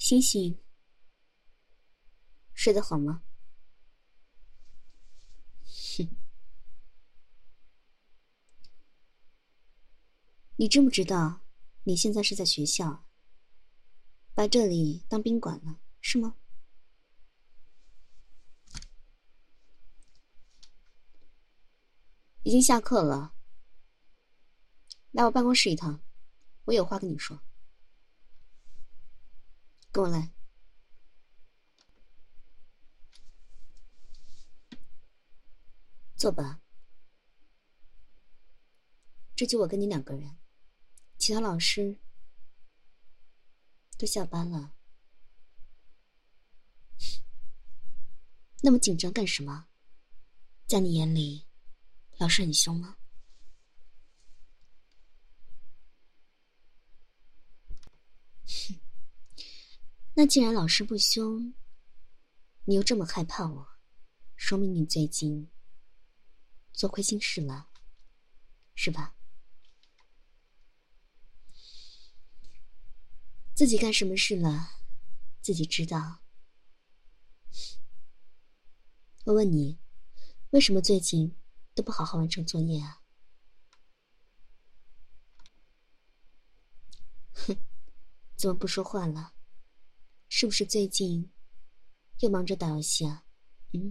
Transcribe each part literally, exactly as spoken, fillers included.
星星，睡得好吗？哼，你知不知道，你现在是在学校，把这里当宾馆了，是吗？已经下课了，来我办公室一趟，我有话跟你说。跟我来。坐吧。这就我跟你两个人，其他老师都下班了。那么紧张干什么？在你眼里，老师很凶吗？那既然老师不凶，你又这么害怕我，说明你最近做亏心事了，是吧？自己干什么事了，自己知道。我问你，为什么最近都不好好完成作业啊？哼，怎么不说话了？是不是最近又忙着打游戏啊？嗯，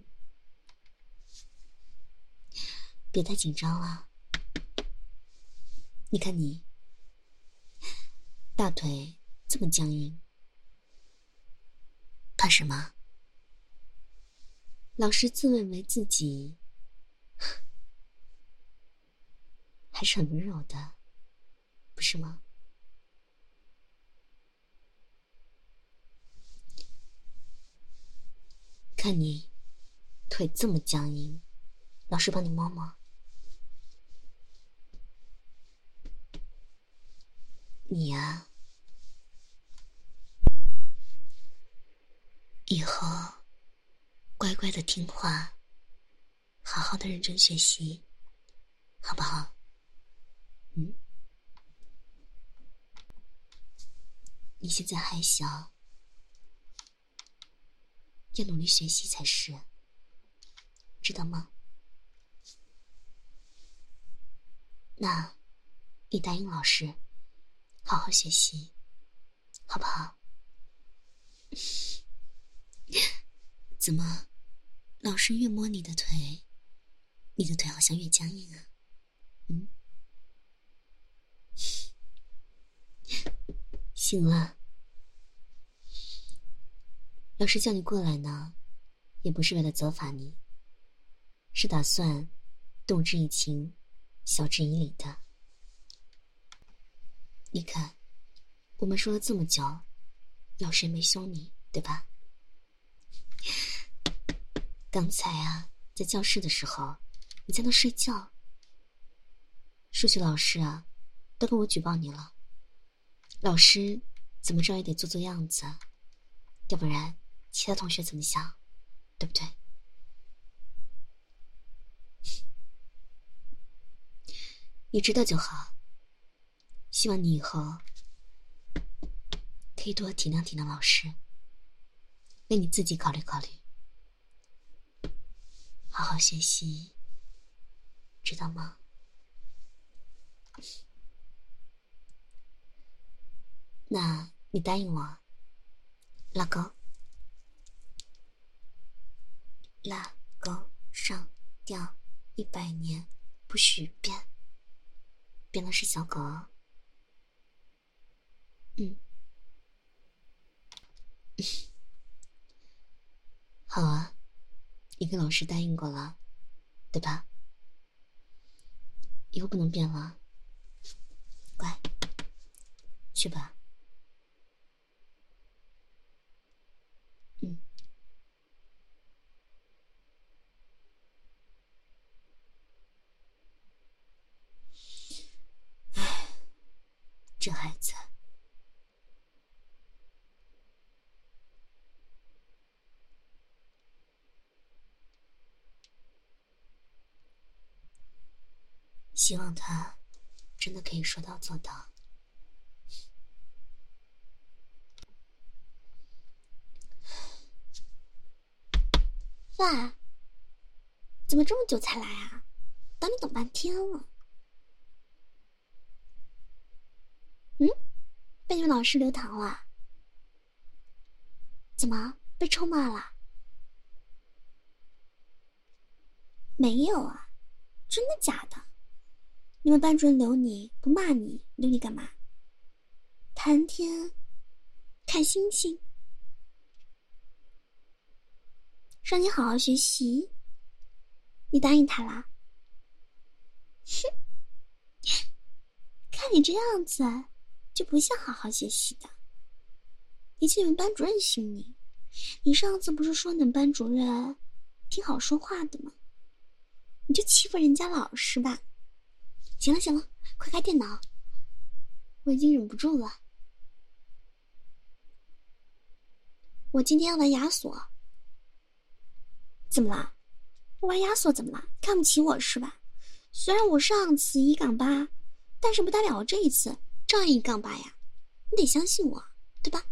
别太紧张了。你看你，大腿这么僵硬，怕什么？老师自认为自己还是很温柔的，不是吗？看你腿这么僵硬，老师帮你摸摸。你呀，以后乖乖的听话，好好的认真学习，好不好？嗯，你现在还小，要努力学习才是，知道吗？那你答应老师好好学习，好不好？怎么，老师越摸你的腿，你的腿好像越僵硬啊？嗯，醒了。老师叫你过来呢，也不是为了责罚你，是打算动之以情，晓之以理的。你看，我们说了这么久，老师也没凶你，对吧？刚才啊，在教室的时候，你在那睡觉，数学老师啊，都跟我举报你了。老师怎么着也得做做样子，要不然其他同学怎么想，对不对？你知道就好，希望你以后可以多体谅体谅老师，为你自己考虑考虑，好好学习，知道吗？那你答应我，拉钩，拉钩上吊一百年不许变，变的是小狗哦。嗯，好啊，你跟老师答应过了，对吧？以后不能变了，乖，去吧。嗯，唉，这孩子。希望他真的可以说到做到。 喂，怎么这么久才来啊？等你等半天了。嗯，被你们老师留堂了？怎么被臭骂了？没有啊，真的假的？你们班主任留你不骂你，留你干嘛？谈天，看星星，让你好好学习。你答应他啦？哼，看你这样子，就不像好好学习的。也请你们班主任训你。你上次不是说你们班主任挺好说话的吗？你就欺负人家老师吧。行了行了，快开电脑，我已经忍不住了。我今天要玩亚索。怎么了？我玩亚索怎么了？看不起我是吧？虽然我上次一杠八，但是不代表我这一次照样一杠八呀。你得相信我，对吧？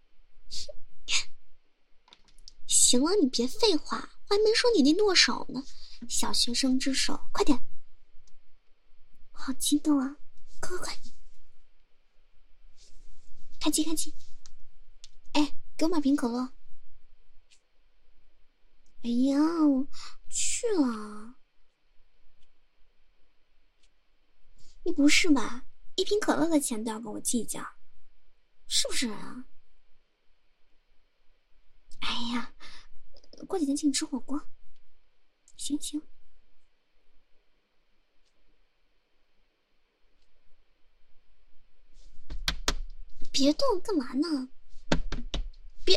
行了，你别废话，我还没说你那剁手呢。小学生之手，快点！好激动啊！快快快！开机开机！哎，给我买瓶可乐。哎呀，我去了。你不是吧？一瓶可乐的钱都要跟我计较，是不是啊？哎呀，过几天请你吃火锅。行行。别动，干嘛呢？别，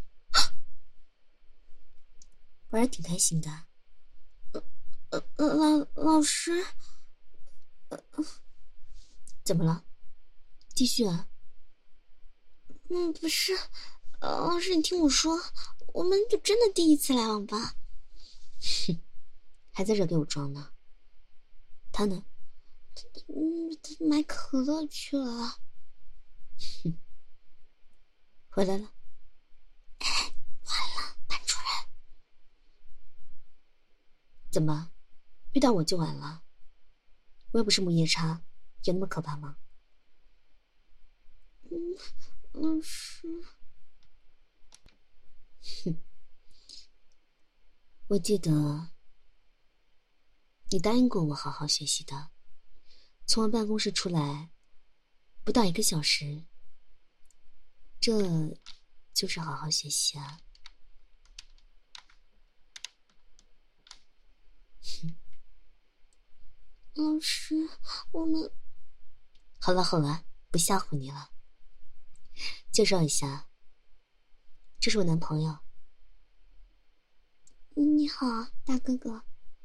玩的挺开心的。呃呃呃，老老师，呃，怎么了？继续啊。嗯，不是，呃，老师，你听我说，我们就真的第一次来网吧。哼，还在这给我装呢。他呢？嗯，他买可乐去了。哼，回来了。哎，完了，班主任。怎么，遇到我就完了？我又不是母夜叉，有那么可怕吗？嗯，老师。哼，我记得你答应过我好好学习的。从我办公室出来不到一个小时，这就是好好学习啊。哼，老师，我们好了好了，不吓唬你了。介绍一下，这是我男朋友。你好，大哥哥。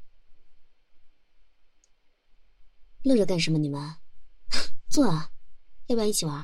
乐着干什么你们？坐啊，要不要一起玩？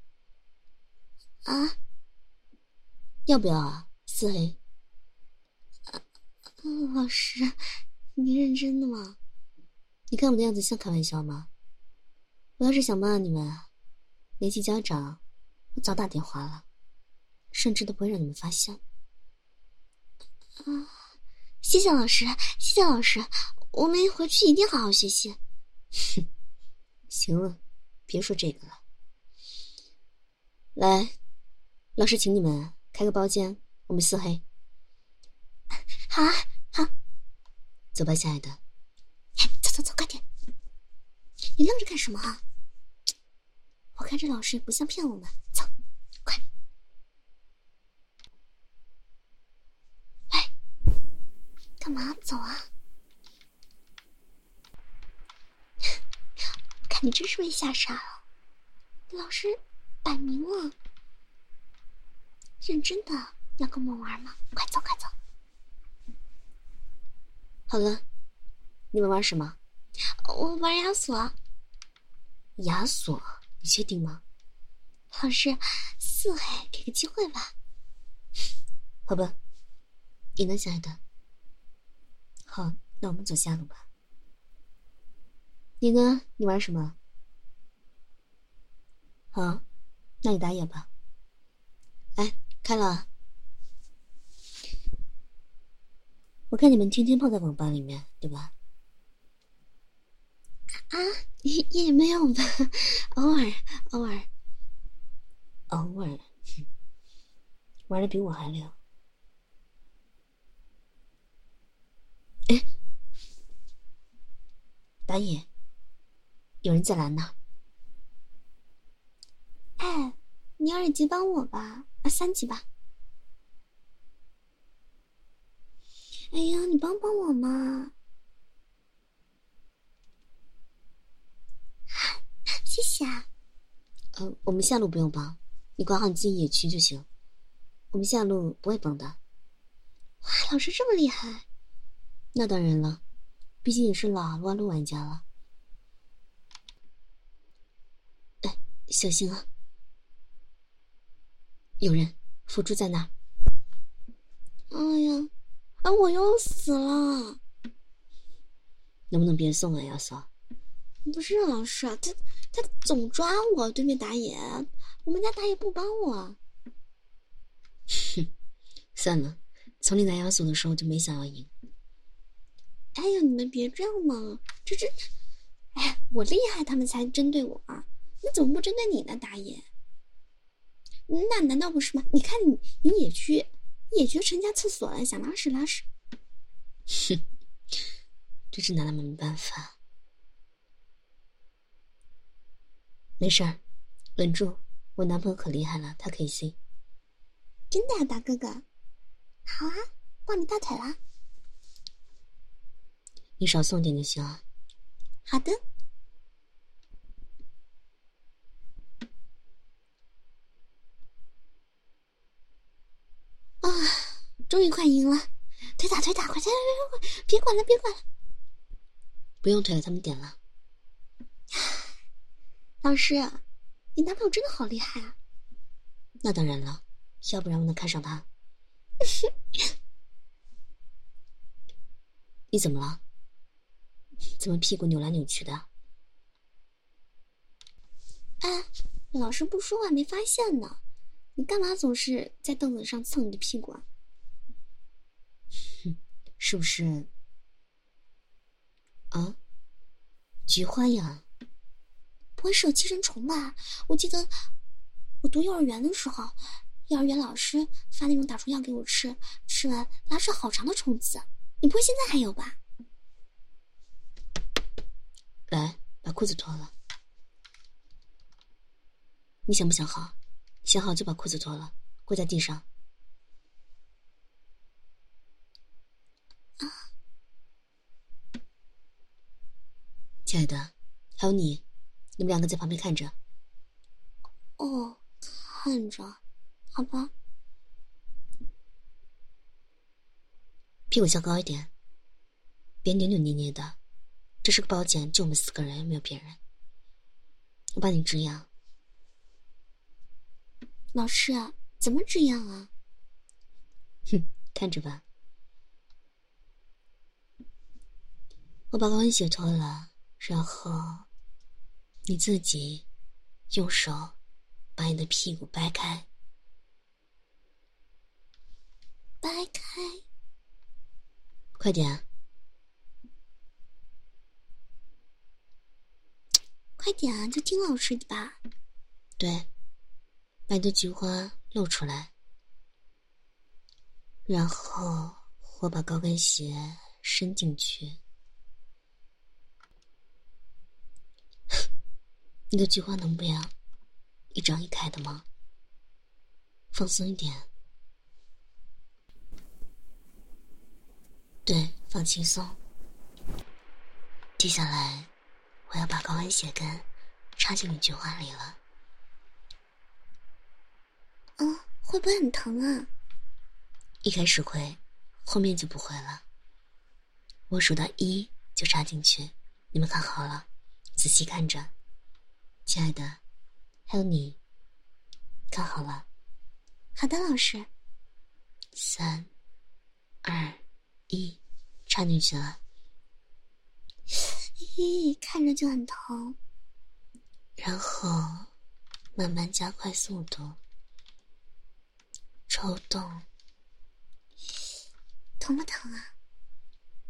啊？要不要啊？四黑。啊，老师，你认真的吗？你看我的样子像开玩笑吗？我要是想骂你们，联系家长，我早打电话了，甚至都不会让你们发现。啊，谢谢老师，谢谢老师，我们回去一定好好学习。哼，行了，别说这个了。来，老师请你们开个包间，我们四黑。好啊，好。走吧，亲爱的。走走走，快点！你愣着干什么啊？我看这老师也不像骗我们。走，快！喂，干嘛走啊？看你真是被吓傻了。老师摆明了，认真的要跟我们玩吗？快走，快走！好了，你们玩什么？我玩亚索。亚索？你确定吗？老师，四黑，给个机会吧。好吧，你呢，亲爱的？好，那我们走下路吧。你呢？你玩什么？好，那你打野吧。哎，开了。 我看你们天天泡在网吧里面，对吧？啊，也也没有吧，偶尔，偶尔，偶尔，玩的比我还溜。哎，打野，有人在拦呢。哎，你二级帮我吧，啊，三级吧。哎呀，你帮帮我嘛！谢谢啊。呃，我们下路不用帮，你管好你自己野区就行。我们下路不会帮的。哇，老师这么厉害！那当然了，毕竟也是老撸啊撸玩家了。哎，小心啊！有人，辅助在那。哎呀，啊，我又死了！能不能别送啊，亚嫂？不是老师，他他总抓我，对面打野，我们家打野不帮我。哼，算了，从你拿亚索的时候就没想要赢。哎呀，你们别这样嘛，这这，哎呀，我厉害，他们才针对我啊，那怎么不针对你呢，打野？那难道不是吗？你看你，你野区，野区成家厕所了，想拉屎拉屎。哼，这是拿他们没办法。没事儿，稳住，我男朋友可厉害了，他可以 C。真的啊，大哥哥？好啊，抱你大腿啦！你少送点就行啊。好的。啊，终于快赢了！推打推打，快推快快！别管了别管了。不用推了，他们点了。老师，你男朋友真的好厉害啊！那当然了，要不然我能看上他？你怎么了？怎么屁股扭来扭去的？哎，老师不说话没发现呢，你干嘛总是在凳子上蹭你的屁股啊？是不是？啊？菊花呀？不会是有寄生虫吧？我记得我读幼儿园的时候，幼儿园老师发那种打虫药给我吃，吃完拉出好长的虫子。你不会现在还有吧？来，把裤子脱了。你想不想好？想好就把裤子脱了，跪在地上。啊，亲爱的，还有你，你们两个在旁边看着。哦，看着，好吧。屁股翘高一点，别扭扭捏捏的。这是个包间，就我们四个人，没有别人。我帮你止痒。老师，怎么止痒啊？哼，看着吧。我把高跟鞋脱了，然后你自己用手把你的屁股掰开。掰开。快点。快点啊，就听老师的吧。对，把你的菊花露出来，然后我把高跟鞋伸进去。你的菊花能不要一张一开的吗？放松一点。对，放轻松。接下来我要把高跟鞋跟插进你菊花里了。嗯，会不会很疼啊？一开始会，后面就不会了。我数到一就插进去，你们看好了，仔细看着。亲爱的，还有你，看好了。好的，老师。三、二、一，插进去了。咦，看着就很疼。然后慢慢加快速度，抽动。疼不疼啊？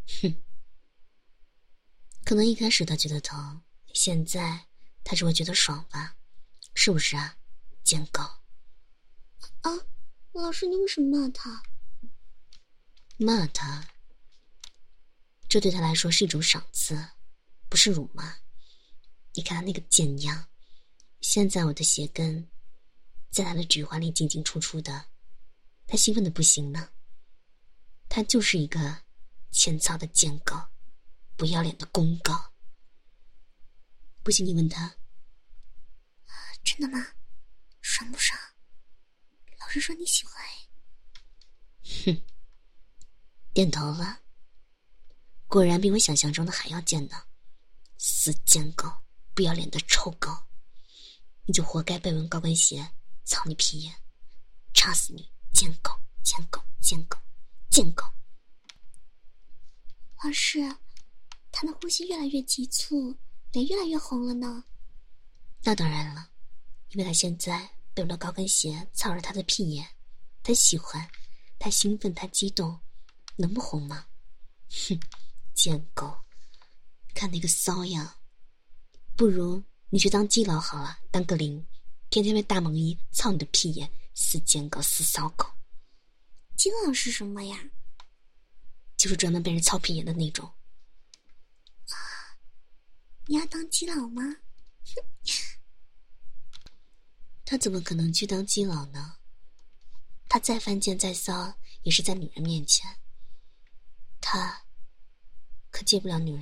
哼，可能一开始他觉得疼，现在他只会觉得爽吧，是不是啊，贱狗？ 啊，老师，你为什么骂他？ 骂他？这对他来说是一种赏赐，不是辱骂。你看他那个贱样，现在我的鞋跟在他的菊花里进进出出的，他兴奋的不行呢。他就是一个欠操的贱狗，不要脸的公狗。不信你问他。 真的吗？爽不爽？老师说你喜欢。 哼，点头了。果然比我想象中的还要贱呢，死贱狗，不要脸的臭狗，你就活该被闻高跟鞋，操你屁眼，插死你，贱狗，贱狗，贱狗，贱狗。 老师，他的呼吸越来越急促，脸越来越红了呢。 那当然了，因为他现在被我的高跟鞋操着他的屁眼，他喜欢，他兴奋，他激动，能不红吗？哼，贱狗，看那个骚样，不如你去当基佬好了，当个零，天天被大萌一操你的屁眼，死贱狗，死骚狗。 基佬是什么呀？ 就是专门被人操屁眼的那种。 啊，你要当基佬吗？ 他怎么可能去当基佬呢？他再犯贱再骚，也是在女人面前。他可见不了女人。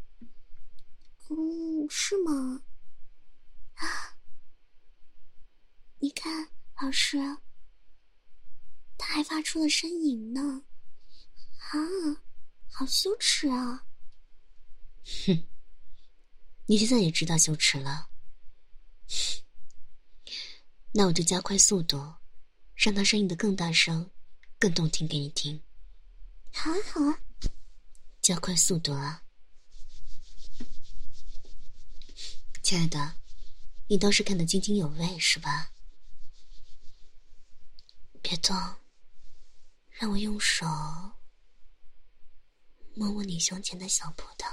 嗯，是吗？啊，你看，老师，他还发出了呻吟呢。啊，好羞耻啊！ 哼，你现在也知道羞耻了。那我就加快速度，让他声音的更大声，更动听给你听。 好啊，好啊， 加快速度啊！亲爱的，你倒是看得津津有味是吧？别动，让我用手摸摸你胸前的小葡萄。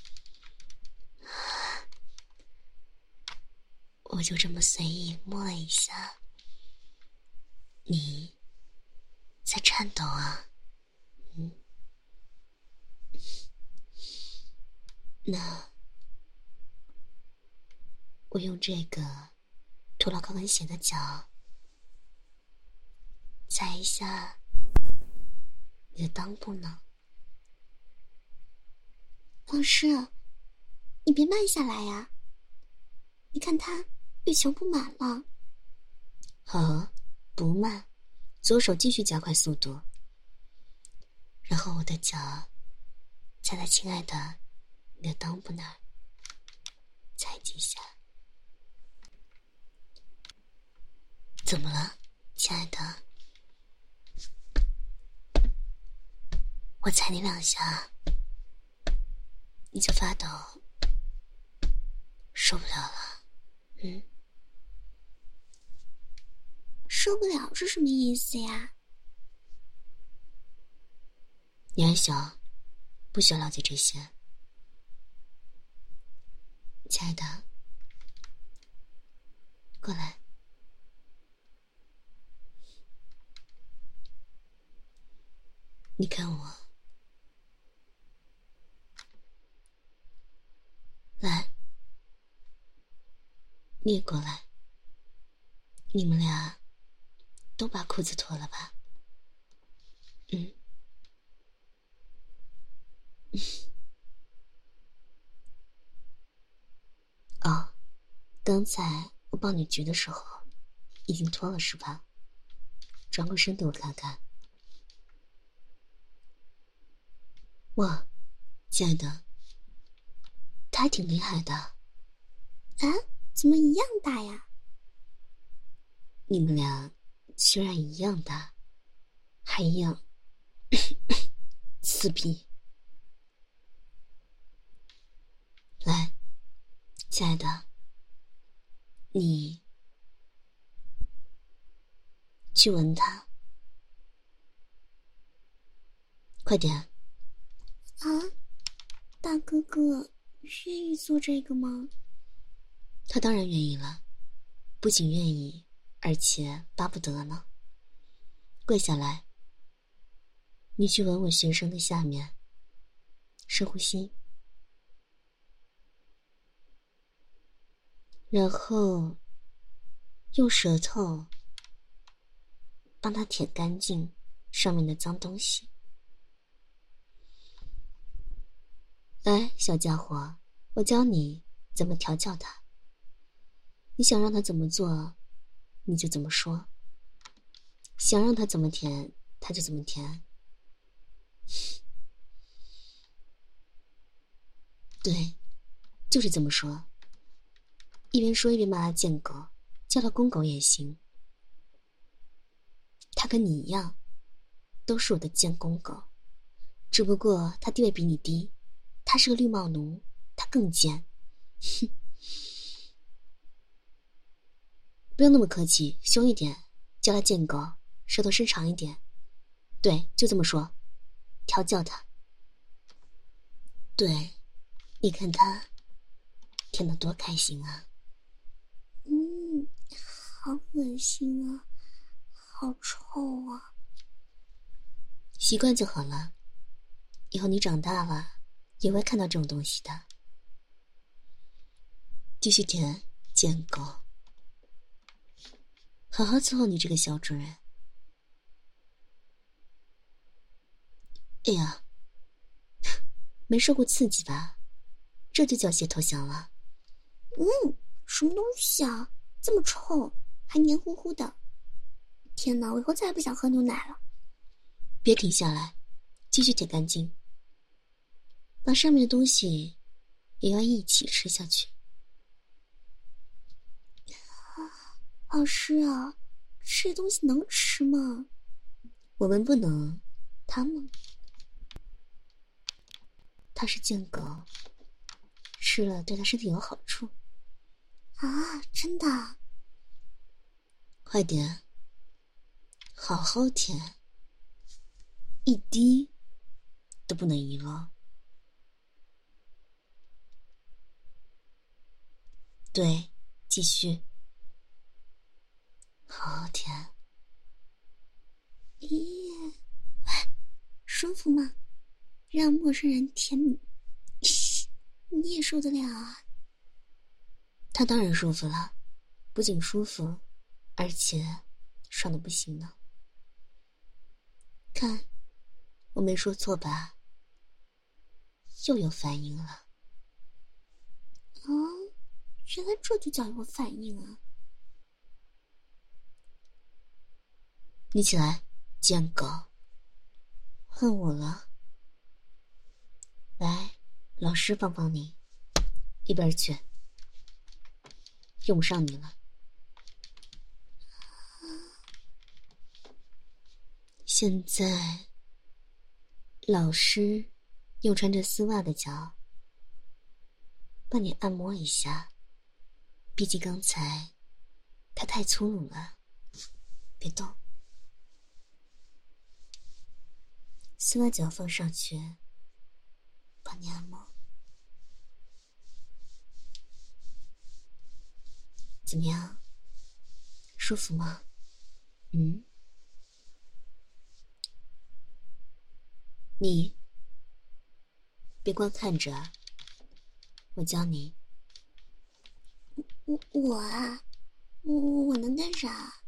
我就这么随意摸了一下，你在颤抖啊。嗯，那我用这个脱了高跟鞋的脚踩一下你的裆部呢。 老师，你别慢下来呀！你看他欲求不满了。 好，不慢，左手继续加快速度，然后我的脚踩在亲爱的你的裆部那儿，踩几下。怎么了，亲爱的？我踩你两下你就发抖，受不了了。嗯， 受不了是什么意思呀？ 你还小，不需要了解这些。亲爱的，过来。你看我，来，你也过来。你们俩都把裤子脱了吧。嗯。哦，刚才我抱你橘的时候已经脱了是吧？转过身给我看看。哇，亲爱的，他还挺厉害的。 啊，怎么一样大呀？ 你们俩居然一样大，还一样刺鼻。来，亲爱的，你去闻它，快点。 啊， 大哥哥愿意做这个吗？ 他当然愿意了，不仅愿意，而且巴不得呢。跪下来，你去吻吻学生的下面，深呼吸，然后用舌头帮他舔干净上面的脏东西。来，小家伙，我教你怎么调教他。你想让他怎么做，你就怎么说。想让他怎么舔，他就怎么舔。对，就是这么说。一边说一边骂他贱狗，叫他公狗也行。他跟你一样，都是我的贱公狗，只不过他地位比你低，他是个绿帽奴，他更贱。哼，不用那么客气，凶一点，叫他贱狗，舌头伸长一点。对，就这么说，调教他。对，你看他舔得多开心啊。 嗯，好恶心啊，好臭啊。 习惯就好了，以后你长大了也会看到这种东西的。继续舔，贱狗，好好伺候你这个小主人。哎呀，没受过刺激吧？这就叫先投降了。 嗯，什么东西啊，这么臭，还黏糊糊的。天哪，我以后再也不想喝牛奶了。 别停下来，继续舔干净，把上面的东西也要一起吃下去。 老师啊，这东西能吃吗？ 我们不能，他们，他是贱狗，吃了对他身体有好处。 啊，真的？ 快点，好好舔，一滴都不能遗漏。对，继续，好好舔。 咦，舒服吗？让陌生人舔你，你也受得了啊？ 他当然舒服了，不仅舒服，而且爽得不行呢。看，我没说错吧？又有反应了。 哦，原来这就叫有反应啊！ 你起来，贱狗，恨我了。来，老师帮帮你，一边去，用不上你了。现在，老师用穿着丝袜的脚帮你按摩一下，毕竟刚才他太粗鲁了，别动。丝袜脚放上去，帮你按摩。怎么样？舒服吗？嗯？你别光看着，我教你。 我我啊，我我能干啥？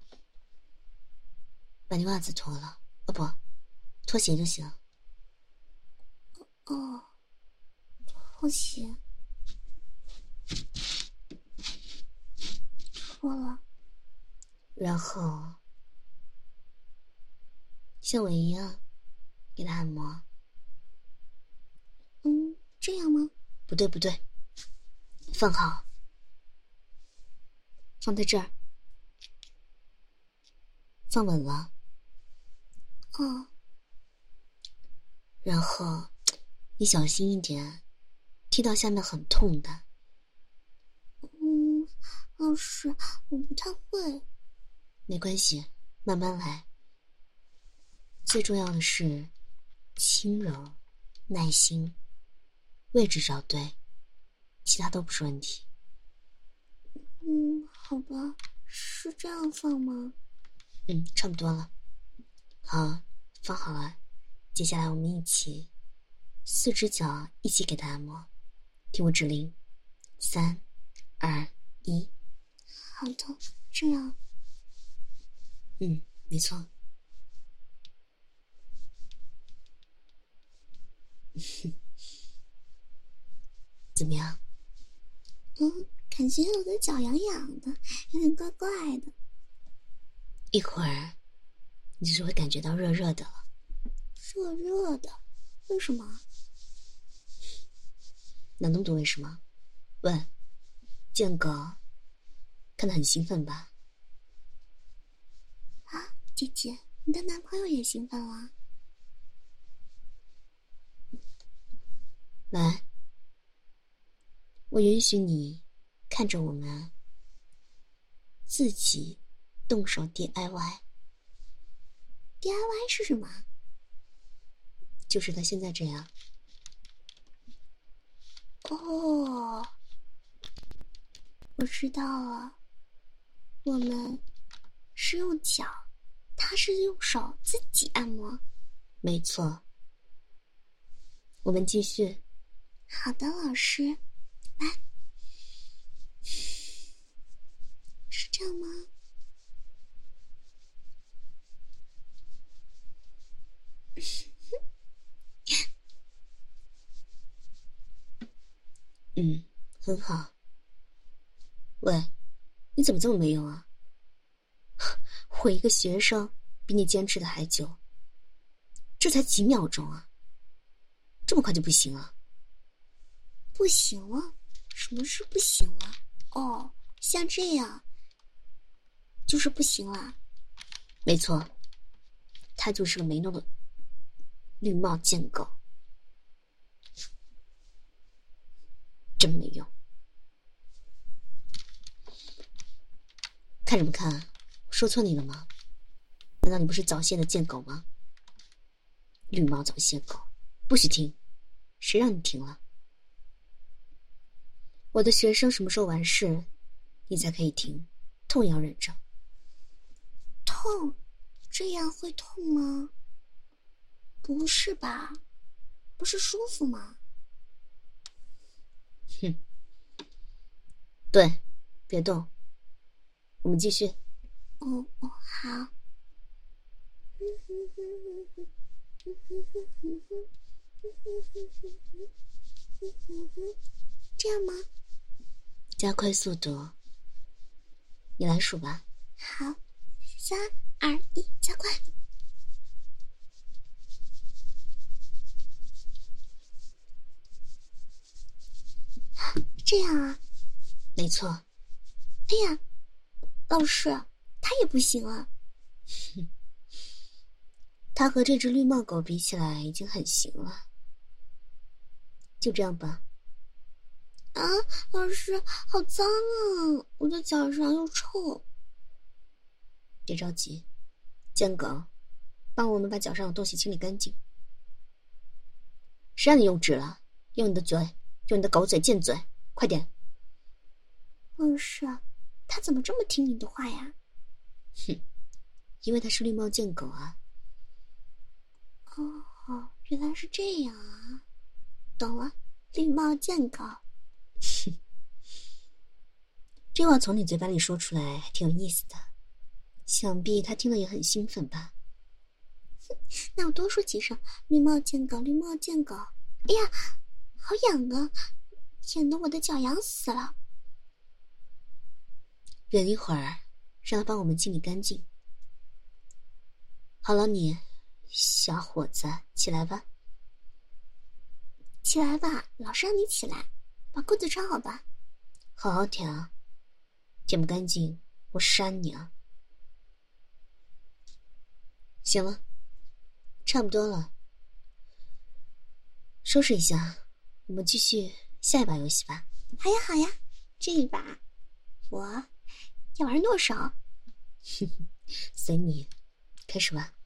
把你袜子脱了，哦不，拖鞋就行。 哦，拖鞋脱了。 然后像我一样给他按摩。 嗯，这样吗？ 不对不对，放好，放在这儿，放稳了。 哦。 然后你小心一点，踢到下面很痛的。 嗯，老师，我不太会。 没关系，慢慢来。最重要的是轻柔、耐心。 位置找对，其他都不是问题。 嗯，好吧，是这样放吗？ 嗯，差不多了。好，放好了，接下来我们一起四只脚一起给它按摩，听我指令，三二一。 好的，这样。 嗯，没错。怎么样？ 嗯，感觉我的脚痒痒的，有点怪怪的。 一会儿你就是会感觉到热热的了。 热热的？为什么？ 哪那么多为什么？问，见狗看得很兴奋吧？ 啊，姐姐，你的男朋友也兴奋了？ 来，我允许你看着我们自己动手 D I Y。D I Y 是什么？ 就是他现在这样。 哦，我知道了。我们是用脚，他是用手自己按摩。 没错。我们继续。 好的，老师，来，是这样吗？ 嗯，很好。喂，你怎么这么没用啊？我一个学生比你坚持的还久，这才几秒钟啊，这么快就不行了？ 不行了？什么是不行了？哦，像这样就是不行了。 没错，他就是个没弄的绿帽贱狗，真没用。看什么看？说错你了吗？难道你不是早泄的贱狗吗？绿帽早泄狗，不许听！谁让你听了？我的学生什么时候完事，你才可以听，痛也要忍着。 痛？这样会痛吗？不是吧？不是舒服吗？ 哼，对，别动，我们继续。 哦哦，好。这样吗？ 加快速度，你来数吧。 好，三二一，加快。这样啊？ 没错。 哎呀，老师，他也不行啊。 他和这只绿帽狗比起来已经很行了。就这样吧。 啊，老师，好脏啊！我的脚上又臭。 别着急，贱狗，帮我们把脚上的东西清理干净。谁让你用纸了？用你的嘴，用你的狗嘴贱嘴，快点！ 老师，他怎么这么听你的话呀？ 哼，因为他是绿帽贱狗啊。 哦，原来是这样啊，懂了，绿帽贱狗。 这话从你嘴巴里说出来还挺有意思的，想必他听了也很兴奋吧。 那我多说几声，绿帽贱狗，绿帽贱狗。哎呀，好痒啊，痒得我的脚痒死了。 忍一会儿，让他帮我们清理干净。好了你，小伙子，起来吧。 起来吧，老师让你起来，把裤子穿好吧。 好好舔啊，舔不干净我扇你啊。行了，差不多了，收拾一下，我们继续下一把游戏吧。 好呀好呀，这一把我要玩剁手。 随你，开始吧。